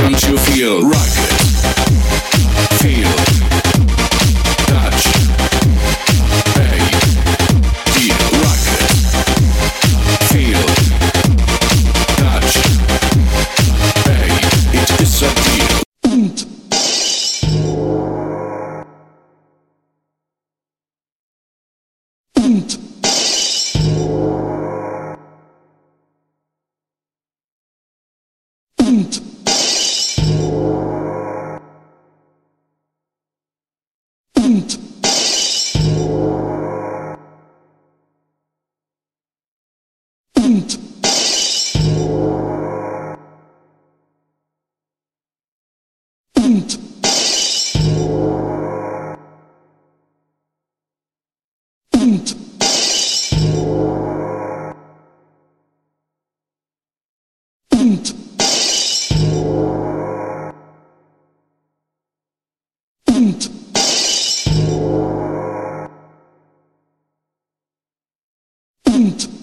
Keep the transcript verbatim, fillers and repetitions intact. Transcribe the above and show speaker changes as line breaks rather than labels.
Don't you feel rocket? Feel, touch, pay, deal, rocket. Feel, touch, pay, it is a deal. Punt. Punt. Punt. Punt. Punt. Punt. Punt. Punt. Punt. Punt.